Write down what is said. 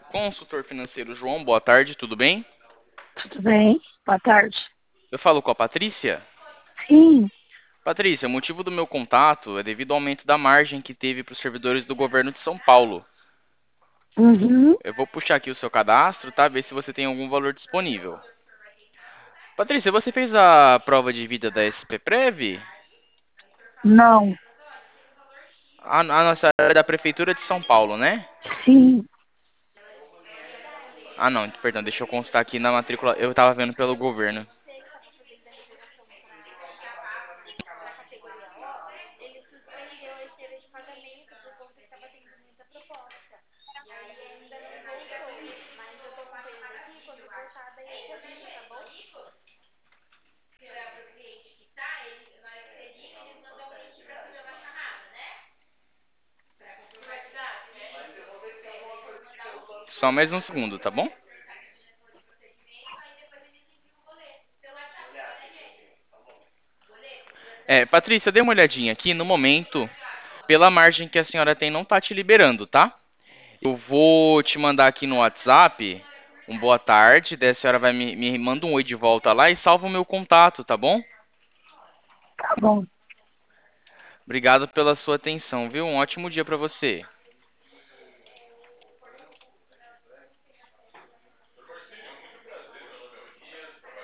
Consultor financeiro João, boa tarde, tudo bem? Tudo bem? Boa tarde. Eu falo com a Patrícia. Sim. Patrícia, o motivo do meu contato é devido ao aumento da margem que teve para os servidores do governo de São Paulo. Uhum. Eu vou puxar aqui o seu cadastro, tá? Ver se você tem algum valor disponível. Patrícia, você fez a prova de vida da SPPrev? Não. A nossa é da Prefeitura de São Paulo, né? Sim. Ah, não, perdão, deixa eu constar aqui na matrícula. Eu tava vendo pelo governo. Só mais um segundo, tá bom? Patrícia, dê uma olhadinha aqui. No momento, pela margem que a senhora tem, não tá te liberando, tá? Eu vou te mandar aqui no WhatsApp um boa tarde, daí a senhora vai me manda um oi de volta lá e salva o meu contato, tá bom? Tá bom. Obrigado pela sua atenção, viu? Um ótimo dia pra você.